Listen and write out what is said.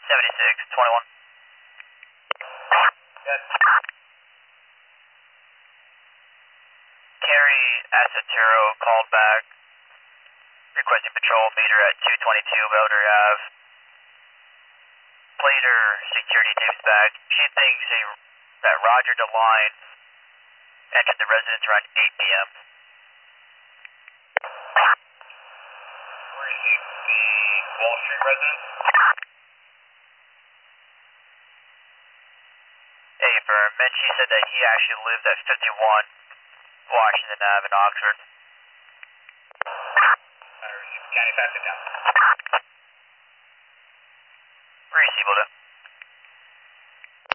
7621. Yes. Carrie Asaturo called back, requesting patrol meter at 222 Belder Ave. Played her security tapes back. She thinks that Roger DeLine entered the residence around 8 p.m. Where is he? The Wall Street residence? Affirm. And she said that he actually lived at 51 Washington Ave in Oxford. County, pass it down. Receivable.